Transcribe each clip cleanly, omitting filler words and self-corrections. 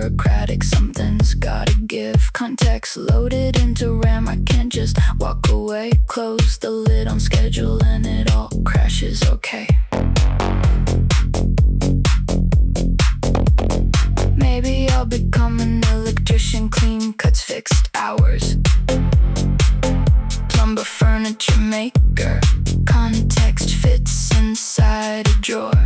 bureaucratic. Something's gotta give. Context loaded into RAM. I can't just walk away. Close the lid on schedule and it all crashes. Okay. Maybe I'll become an electrician. Clean cuts, fixed hours. Plumber, furniture maker. Context fits inside a drawer.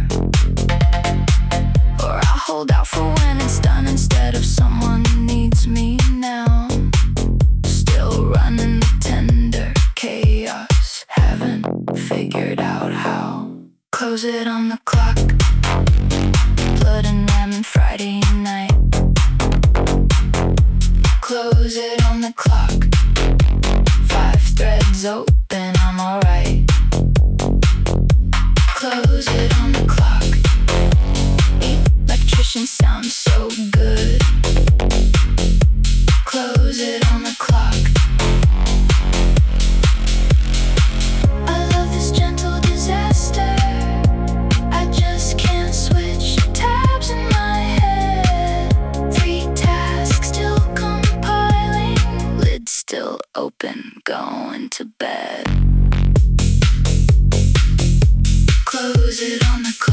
Or I'll hold out for when it's done instead of someone who needs me now. Still running the tender chaos. Haven't figured out how. Close it on the clock. Blood and ramen Friday night. Close it on the clock. 5 threads open, I'm alright. Close it on the clock. Electrician sounds so good. Close it on the clock. I love this gentle disaster. I just can't switch tabs in my head. 3 tasks still compiling. Lid still open, going to bed. Close it on the clock.